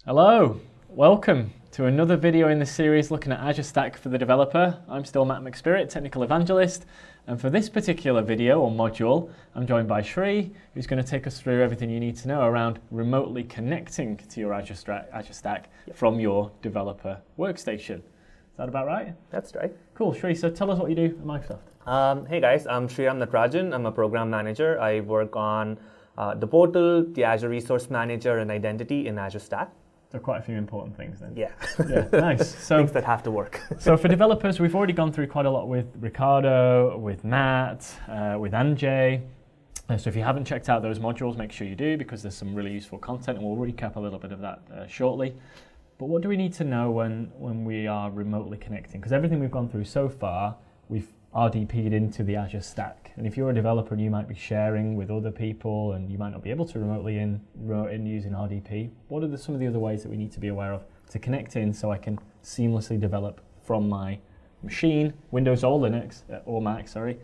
Hello, welcome to another video in the series looking at Azure Stack for the developer. I'm still Matt McSpirit, Technical Evangelist, and for this particular video or module, I'm joined by Shri, who's going to take us through everything you need to know around remotely connecting to your Azure Stack from your developer workstation. Is that about right? That's right. Cool, Shri, so tell us what you do at Microsoft. Hey guys, I'm Sriram Natarajan. I'm a program manager. I work on the portal, the Azure Resource Manager, and identity in Azure Stack. So quite a few important things then. Yeah. Yeah, nice. So things that have to work. So for developers, we've already gone through quite a lot with Ricardo, with Matt, with Anjay. So if you haven't checked out those modules, make sure you do because there's some really useful content and we'll recap a little bit of that shortly. But what do we need to know when we are remotely connecting? Because everything we've gone through so far, we've RDP'd into the Azure Stack. And if you're a developer and you might be sharing with other people and you might not be able to remotely in using RDP, what are some of the other ways that we need to be aware of to connect in so I can seamlessly develop from my machine, Windows or Linux, or Mac, sorry,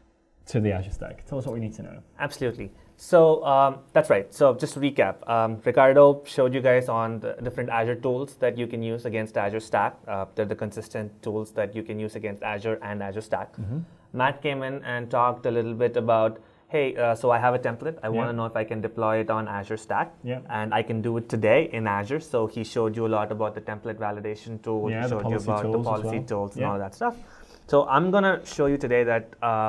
to the Azure Stack? Tell us what we need to know. Absolutely. So that's right. So just to recap, Ricardo showed you guys on the different Azure tools that you can use against Azure Stack. They're the consistent tools that you can use against Azure and Azure Stack. Mm-hmm. Matt came in and talked a little bit about, hey, so I have a template. I want to know if I can deploy it on Azure Stack. Yeah. And I can do it today in Azure. So he showed you a lot about the template validation tool. Yeah, he showed you about the policy tools and all that stuff. So I'm going to show you today that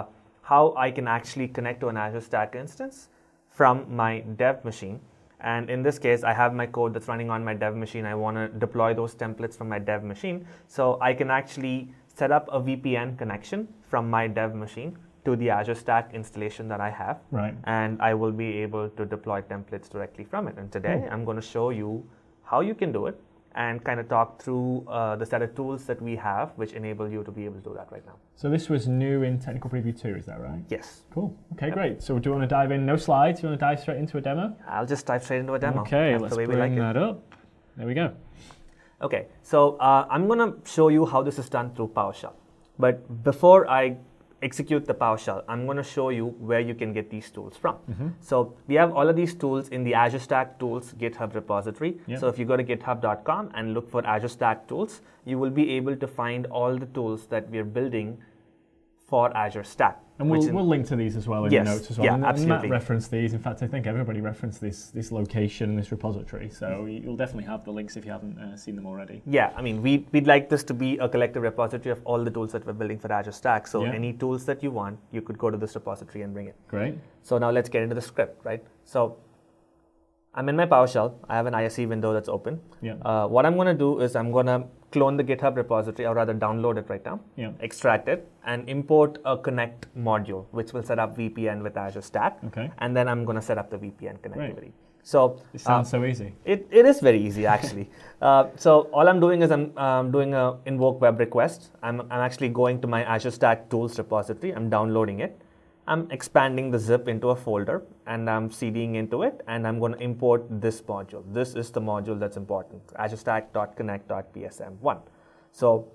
how I can actually connect to an Azure Stack instance from my dev machine. And in this case, I have my code that's running on my dev machine. I want to deploy those templates from my dev machine. So I can actually set up a VPN connection from my dev machine to the Azure Stack installation that I have. Right. And I will be able to deploy templates directly from it. And today, I'm going to show you how you can do it and kind of talk through the set of tools that we have which enable you to be able to do that right now. So this was new in Technical Preview 2, is that right? Yes. Cool. Okay, great. So do you want to dive in? No slides? Do you want to dive straight into a demo? I'll just dive straight into a demo. Okay, let's bring that up. There we go. Okay, so I'm going to show you how this is done through PowerShell. But before I execute the PowerShell, I'm going to show you where you can get these tools from. Mm-hmm. So we have all of these tools in the Azure Stack Tools GitHub repository. Yep. So if you go to github.com and look for Azure Stack Tools, you will be able to find all the tools that we're building for Azure Stack. And we'll link to these as well in the notes as well. Yeah, and absolutely. Matt referenced these. In fact, I think everybody referenced this location and this repository. So you'll definitely have the links if you haven't seen them already. Yeah, I mean, we'd like this to be a collective repository of all the tools that we're building for Azure Stack. So any tools that you want, you could go to this repository and bring it. Great. So now let's get into the script, right? So I'm in my PowerShell. I have an ISE window that's open. Yeah. What I'm going to do is I'm going to clone the GitHub repository, or rather download it right now, extract it, and import a connect module, which will set up VPN with Azure Stack. Okay. And then I'm going to set up the VPN connectivity. Right. So it sounds so easy. It is very easy, actually. So all I'm doing is I'm doing a invoke web request. I'm actually going to my Azure Stack Tools repository. I'm downloading it. I'm expanding the zip into a folder and I'm CDing into it and I'm going to import this module. This is the module that's important, Azure Stack.connect.psm1. So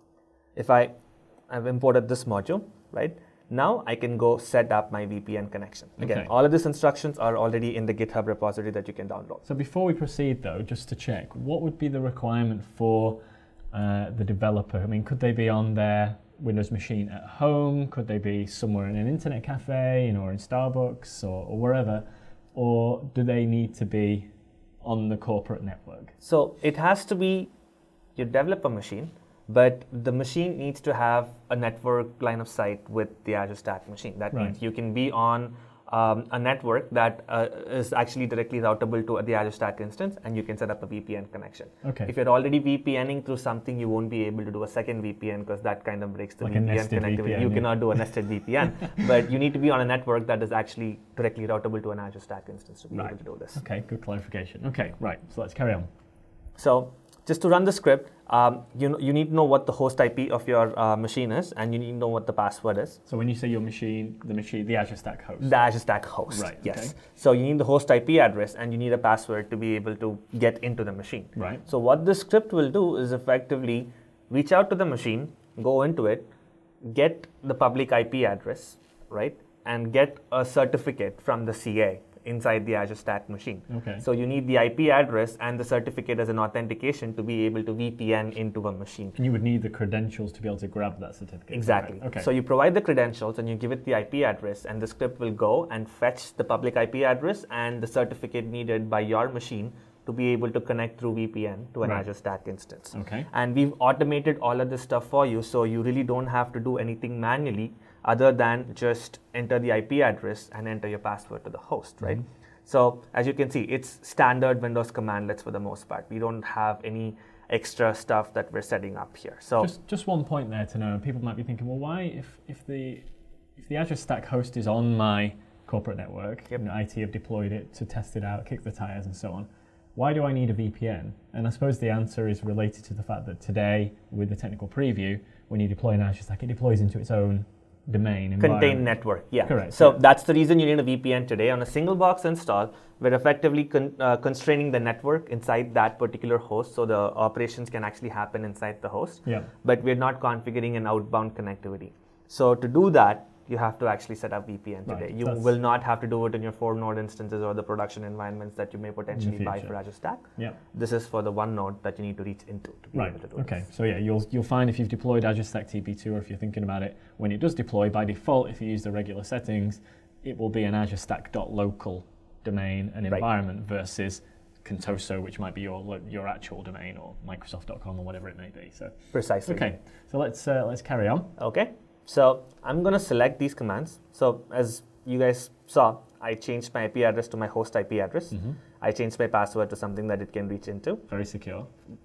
if I've imported this module, right, now I can go set up my VPN connection. Again, all of these instructions are already in the GitHub repository that you can download. So before we proceed though, just to check, what would be the requirement for the developer? I mean, could they be on their Windows machine at home? Could they be somewhere in an internet cafe, or in Starbucks or wherever? Or do they need to be on the corporate network? So it has to be your developer machine, but the machine needs to have a network line of sight with the Azure Stack machine. That means you can be on a network that is actually directly routable to the Azure Stack instance, and you can set up a VPN connection. Okay. If you're already VPNing through something, you won't be able to do a second VPN because that kind of breaks the VPN connectivity. You cannot do a nested VPN, but you need to be on a network that is actually directly routable to an Azure Stack instance to be able to do this. Okay, good clarification. Okay, right, so let's carry on. So just to run the script, you need to know what the host IP of your machine is, and you need to know what the password is. So when you say your machine, the Azure Stack host. The Azure Stack host, right? Yes. Okay. So you need the host IP address, and you need a password to be able to get into the machine. Right. So what this script will do is effectively reach out to the machine, go into it, get the public IP address, right, and get a certificate from the CA inside the Azure Stack machine. Okay. So you need the IP address and the certificate as an authentication to be able to VPN into a machine. And you would need the credentials to be able to grab that certificate. Exactly. Right. Okay. So you provide the credentials and you give it the IP address, and the script will go and fetch the public IP address and the certificate needed by your machine to be able to connect through VPN to an Azure Stack instance. Okay. And we've automated all of this stuff for you, so you really don't have to do anything manually other than just enter the IP address and enter your password to the host, right? So as you can see, it's standard Windows commandlets for the most part. We don't have any extra stuff that we're setting up here. So just one point there to know. People might be thinking, well, why if the Azure Stack host is on my corporate network, IT have deployed it to test it out, kick the tires, and so on. Why do I need a VPN? And I suppose the answer is related to the fact that today, with the technical preview, when you deploy an Azure Stack, it deploys into its own domain environment. Contained network, yeah. Correct. So that's the reason you need a VPN today. On a single box install, we're effectively constraining the network inside that particular host, so the operations can actually happen inside the host. Yeah. But we're not configuring an outbound connectivity. So to do that, you have to actually set up VPN today. Right. You will not have to do it in your 4-node instances or the production environments that you may potentially buy for Azure Stack. Yeah. This is for the one node that you need to reach into to be able to do it. Okay. So yeah, you'll find if you've deployed Azure Stack TP2, or if you're thinking about it, when it does deploy, by default, if you use the regular settings, it will be an Azure Stack.local domain and environment versus Contoso, which might be your actual domain, or Microsoft.com, or whatever it may be. So precisely. Okay. So let's carry on. Okay. So I'm going to select these commands. So as you guys saw, I changed my IP address to my host IP address. I changed my password to something that it can reach into. Very secure.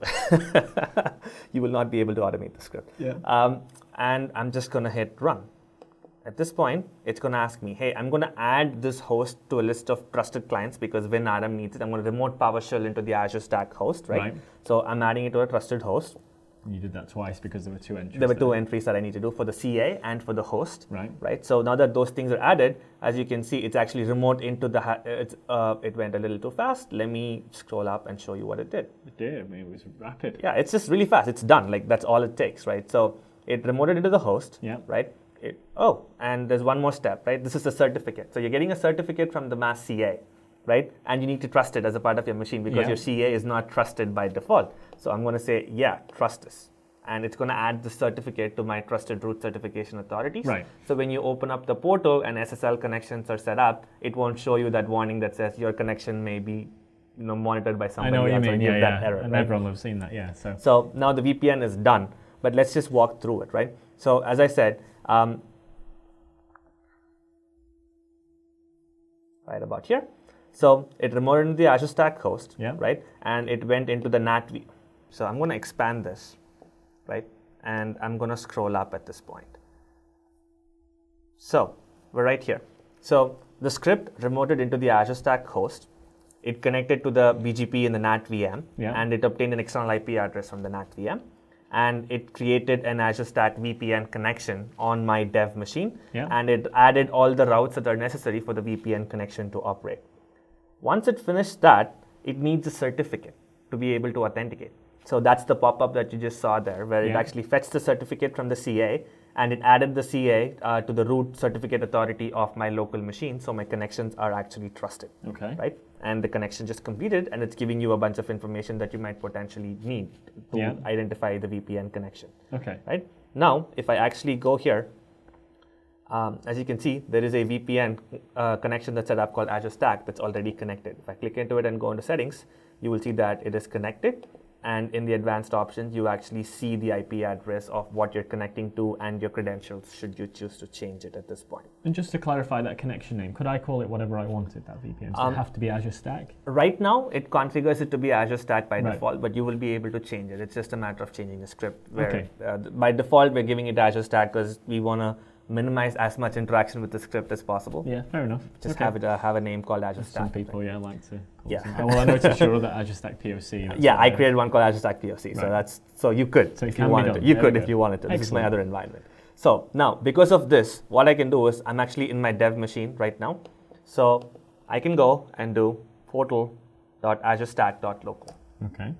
You will not be able to automate the script. Yeah. And I'm just going to hit run. At this point, it's going to ask me, hey, I'm going to add this host to a list of trusted clients because when Adam needs it, I'm going to remote PowerShell into the Azure Stack host, right? So I'm adding it to a trusted host. You did that twice because there were two entries. There were two entries that I need to do for the CA and for the host. Right. So now that those things are added, as you can see, it's actually remote into the. It went a little too fast. Let me scroll up and show you what it did. It did. I mean, it was rapid. Yeah, it's just really fast. It's done. Like that's all it takes, right? So it remoted into the host. Yeah. Right. And there's one more step, right? This is a certificate. So you're getting a certificate from the mass CA, right? And you need to trust it as a part of your machine because your CA is not trusted by default. So I'm going to say, trust this. And it's going to add the certificate to my trusted root certification authorities. Right. So when you open up the portal and SSL connections are set up, it won't show you that warning that says your connection may be monitored by somebody else. I know what you mean, that error, and right? everyone has seen that, So now the VPN is done, but let's just walk through it, right? So as I said, right about here. So it remoted into the Azure Stack host, right? And it went into the NAT view. So I'm going to expand this, right? And I'm going to scroll up at this point. So we're right here. So the script remoted into the Azure Stack host. It connected to the BGP in the NAT VM, and it obtained an external IP address from the NAT VM. And it created an Azure Stack VPN connection on my dev machine. And it added all the routes that are necessary for the VPN connection to operate. Once it finished that, it needs a certificate to be able to authenticate. So that's the pop-up that you just saw there, where it actually fetched the certificate from the CA, and it added the CA to the root certificate authority of my local machine, so my connections are actually trusted. Okay. Right? And the connection just completed, and it's giving you a bunch of information that you might potentially need to identify the VPN connection. Okay. Right? Now, if I actually go here, as you can see, there is a VPN connection that's set up called Azure Stack that's already connected. If I click into it and go into settings, you will see that it is connected. And in the advanced options, you actually see the IP address of what you're connecting to and your credentials should you choose to change it at this point. And just to clarify that connection name, could I call it whatever I wanted, that VPN? Does it have to be Azure Stack? Right now, it configures it to be Azure Stack by default, but you will be able to change it. It's just a matter of changing the script. Where, by default, we're giving it Azure Stack because we want to minimize as much interaction with the script as possible. Yeah, fair enough. Just have it have a name called Azure Stack. Some people, like to. Yeah. Well, I noticed your other Azure Stack POC. I created one called Azure Stack POC. So you could, if you wanted to. You could if you wanted to. This is my other environment. So now, because of this, what I can do is I'm actually in my dev machine right now. So I can go and do portal.azurestack.local. Okay.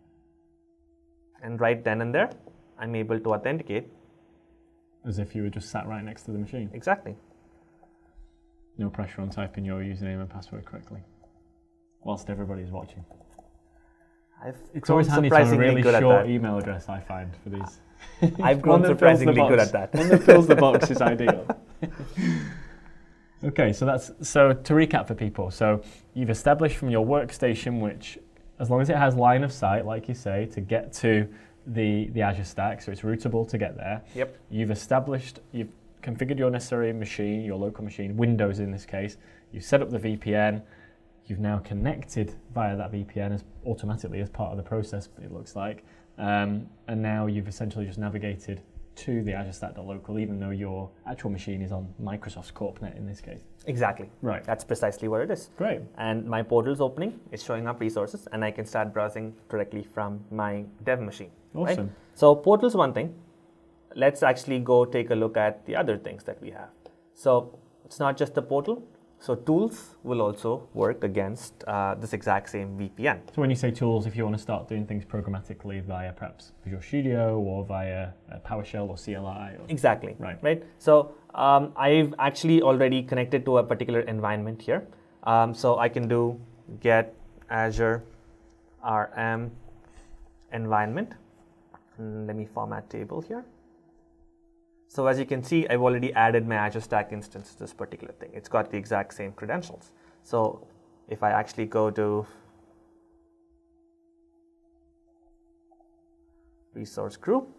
And right then and there, I'm able to authenticate. As if you were just sat right next to the machine. Exactly. No pressure on typing your username and password correctly, whilst everybody's watching. It's always handy to have a really short email address, I find, for these. I've grown surprisingly good at that. One that fills the box is ideal. Okay, so to recap for people. So you've established from your workstation, which, as long as it has line of sight, like you say, to get to the Azure Stack, so it's routable to get there. Yep. You've configured your necessary machine, your local machine, Windows in this case. You've set up the VPN. You've now connected via that VPN automatically as part of the process, it looks like. And now you've essentially just navigated to the Azure Stack.local, even though your actual machine is on Microsoft's CorpNet in this case. Exactly. Right. That's precisely what it is. Great. And my portal's opening, it's showing up resources, and I can start browsing directly from my dev machine. Awesome. Right? So portal's one thing. Let's actually go take a look at the other things that we have. So it's not just the portal. So tools will also work against this exact same VPN. So when you say tools, if you want to start doing things programmatically via perhaps Visual Studio or via PowerShell or CLI. Exactly. Right. So I've actually already connected to a particular environment here. So I can do get Azure RM environment. Let me format table here. So as you can see, I've already added my Azure Stack instance to this particular thing. It's got the exact same credentials. So if I actually go to resource group,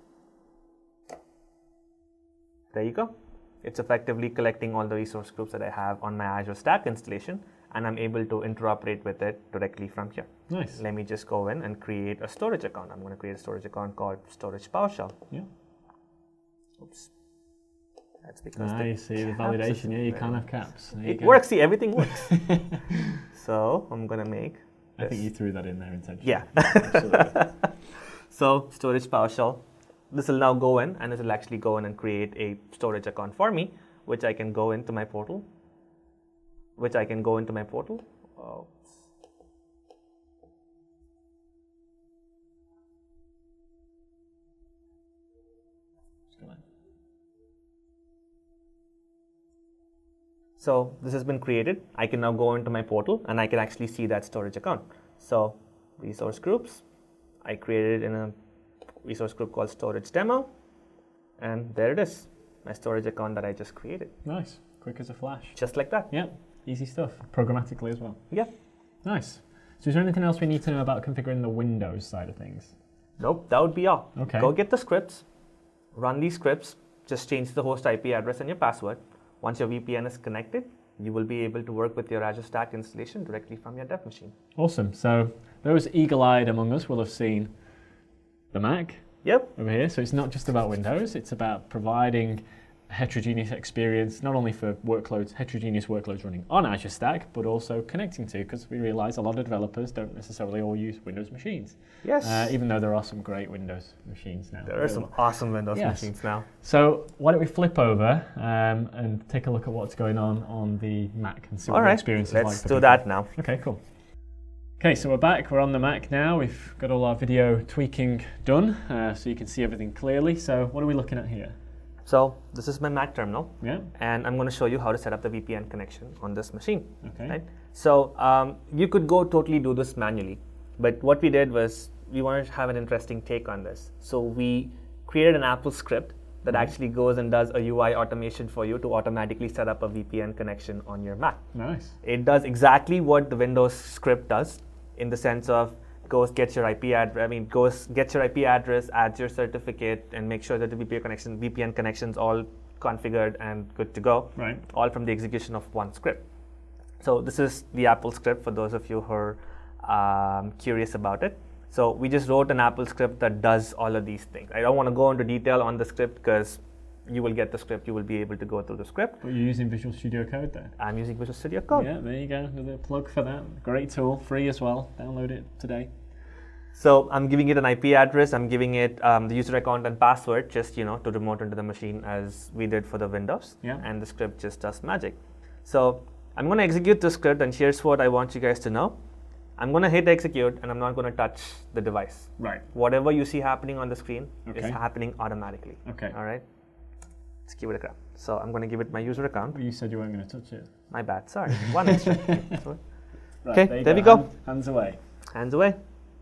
there you go. It's effectively collecting all the resource groups that I have on my Azure Stack installation, and I'm able to interoperate with it directly from here. Nice. Let me just go in and create a storage account. I'm going to create a storage account called Storage PowerShell. Yeah. Oops. That's because I see the validation. Yeah, you can't have caps. It works. See, everything works. So I'm going to make this. I think you threw that in there intentionally. Yeah. So storage PowerShell. This will now go in, and this will actually go in and create a storage account for me, which I can go into my portal. Oh. So this has been created. I can now go into my portal and I can actually see that storage account. So resource groups, I created in a resource group called storage demo, and there it is, my storage account that I just created. Nice, quick as a flash. Just like that. Yeah, easy stuff, programmatically as well. Yeah. Nice. So is there anything else we need to know about configuring the Windows side of things? Nope, that would be all. Okay. Go get the scripts, run these scripts, just change the host IP address and your password. Once your VPN is connected, you will be able to work with your Azure Stack installation directly from your dev machine. Awesome. So those eagle-eyed among us will have seen the Mac over here. So it's not just about Windows, it's about providing a heterogeneous experience, not only for heterogeneous workloads running on Azure Stack, but also connecting to, because we realize a lot of developers don't necessarily all use Windows machines. Yes. Even though there are some great Windows machines now. There are some awesome Windows machines now. So why don't we flip over and take a look at what's going on the Mac and see what the experience is like. Let's do that now. Okay, cool. Okay, so we're back. We're on the Mac now. We've got all our video tweaking done, so you can see everything clearly. So what are we looking at here? So this is my Mac terminal, yeah, and I'm going to show you how to set up the VPN connection on this machine. Okay. Right? So you could go totally do this manually, but what we did was we wanted to have an interesting take on this. So we created an Apple script that actually goes and does a UI automation for you to automatically set up a VPN connection on your Mac. Nice. It does exactly what the Windows script does, in the sense of goes gets your IP address, adds your certificate, and make sure that the VPN connections all configured and good to go. Right. All from the execution of one script. So this is the Apple script for those of you who are curious about it. So we just wrote an Apple script that does all of these things. I don't want to go into detail on the script because you will get the script, you will be able to go through the script. But you're using Visual Studio Code there? I'm using Visual Studio Code. Yeah, there you go. There's a plug for that. Great tool, free as well. Download it today. So I'm giving it an IP address, I'm giving it the user account and password, just to remote into the machine as we did for the Windows. Yeah. And the script just does magic. So I'm going to execute the script, and here's what I want you guys to know. I'm going to hit execute, and I'm not going to touch the device. Right. Whatever you see happening on the screen is Okay. happening automatically. Okay. All right. Let's give it a grab. So I'm going to give it my user account. You said you weren't going to touch it. My bad, sorry. One extra. Right, okay, there we go. Hands away. Hands away.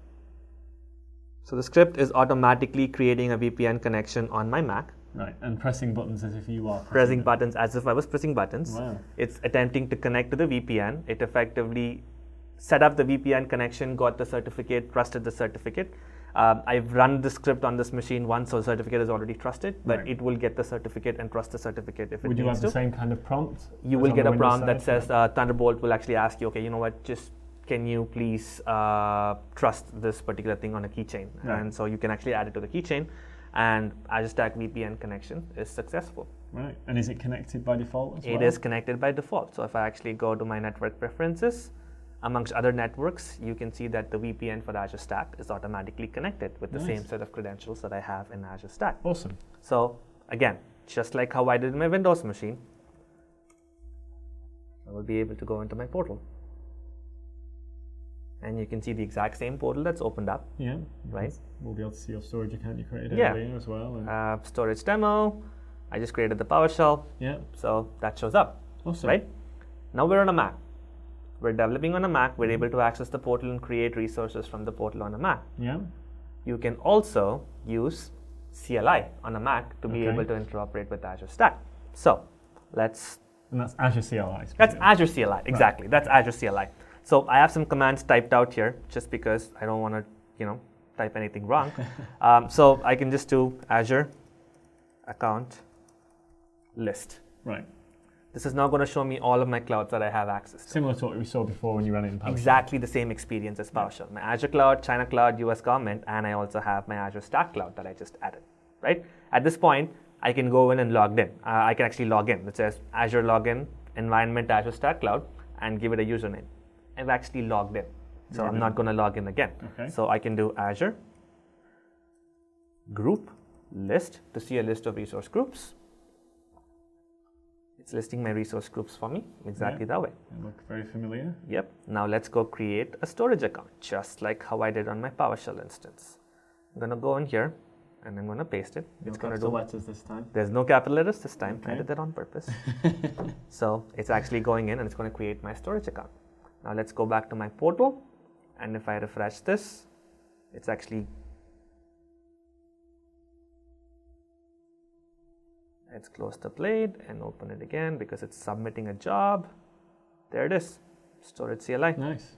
So the script is automatically creating a VPN connection on my Mac. Right, and pressing buttons as if you are pressing buttons as if I was pressing buttons. Wow. It's attempting to connect to the VPN. It effectively set up the VPN connection, got the certificate, trusted the certificate. I've run the script on this machine once, so the certificate is already trusted, but right. It will get the certificate and trust the certificate if it Would needs to. you have the same kind of prompt? You will get a prompt that says, Thunderbolt will actually ask you, okay, you know what, just can you please trust this particular thing on a keychain? Right. And so you can actually add it to the keychain, and Azure Stack VPN connection is successful. Right, and is it connected by default as well? It is connected by default. So if I actually go to my network preferences, amongst other networks, you can see that the VPN for Azure Stack is automatically connected with the same set of credentials that I have in Azure Stack. Awesome. So again, just like how I did in my Windows machine, I will be able to go into my portal. And you can see the exact same portal that's opened up. Yeah. Right. We'll be able to see your storage account you created earlier as well. Storage demo. I just created the PowerShell. Yeah. So that shows up. Awesome. Right. Now we're on a Mac. We're developing on a Mac. We're able to access the portal and create resources from the portal on a Mac. Yeah. You can also use CLI on a Mac to be able to interoperate with Azure Stack. So let's. And that's Azure CLI. That's Azure CLI, exactly. Right. That's Azure CLI. So I have some commands typed out here just because I don't want to, type anything wrong. So I can just do Azure account list. Right. This is now going to show me all of my clouds that I have access to. Similar to what we saw before when you ran it in PowerShell. Exactly the same experience as PowerShell. My Azure Cloud, China Cloud, US Government, and I also have my Azure Stack Cloud that I just added. Right. At this point, I can go in and log in. I can actually log in. It says Azure login, environment Azure Stack Cloud, and give it a username. I've actually logged in. So I'm not going to log in again. Okay. So I can do Azure group list to see a list of resource groups. It's listing my resource groups for me exactly that way. They look very familiar. Yep. Now let's go create a storage account, just like how I did on my PowerShell instance. I'm going to go in here and I'm going to paste it. No it's going to capital letters this time. There's no capital letters this time. Okay. I did that on purpose. So it's actually going in and it's going to create my storage account. Now let's go back to my portal, and if I refresh this, it's actually, let's close the plate and open it again because it's submitting a job. There it is, storage CLI. Nice.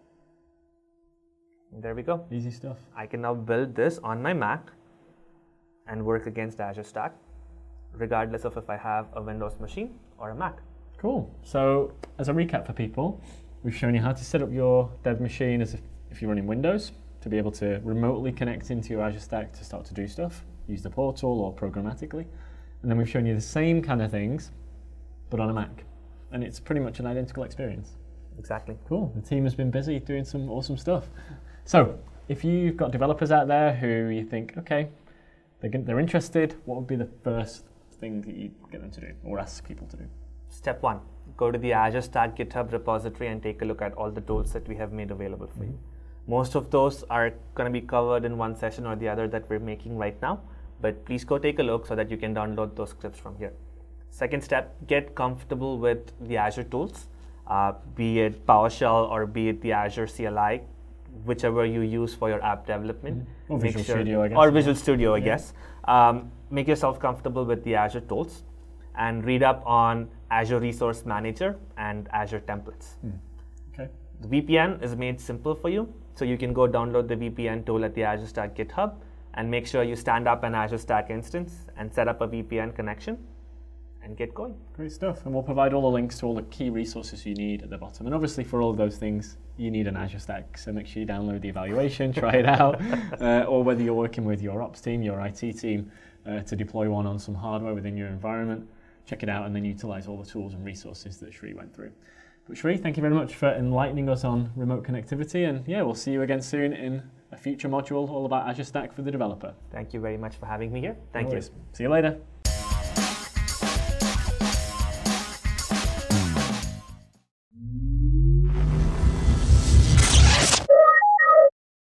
And there we go. Easy stuff. I can now build this on my Mac and work against Azure Stack, regardless of if I have a Windows machine or a Mac. Cool. So as a recap for people, we've shown you how to set up your dev machine as if you're running Windows to be able to remotely connect into your Azure Stack to start to do stuff, use the portal or programmatically. And then we've shown you the same kind of things, but on a Mac. And it's pretty much an identical experience. Exactly. Cool. The team has been busy doing some awesome stuff. So if you've got developers out there who you think, okay, they're interested, what would be the first thing that you get them to do or ask people to do? Step 1. Go to the Azure Stack GitHub repository and take a look at all the tools that we have made available for you. Most of those are going to be covered in one session or the other that we're making right now, but please go take a look so that you can download those scripts from here. Second step, get comfortable with the Azure tools, be it PowerShell or be it the Azure CLI, whichever you use for your app development. Or Visual Studio, I guess. Or Visual Studio, I guess. Make yourself comfortable with the Azure tools and read up on Azure Resource Manager and Azure Templates. Okay. The VPN is made simple for you, so you can go download the VPN tool at the Azure Stack GitHub and make sure you stand up an Azure Stack instance and set up a VPN connection and get going. Great stuff. And we'll provide all the links to all the key resources you need at the bottom. And obviously for all of those things, you need an Azure Stack. So make sure you download the evaluation, try it out, or whether you're working with your ops team, your IT team, to deploy one on some hardware within your environment. Check it out and then utilize all the tools and resources that Shri went through. But Shri, thank you very much for enlightening us on remote connectivity. And yeah, we'll see you again soon in a future module all about Azure Stack for the developer. Thank you very much for having me here. Thank you. See you later.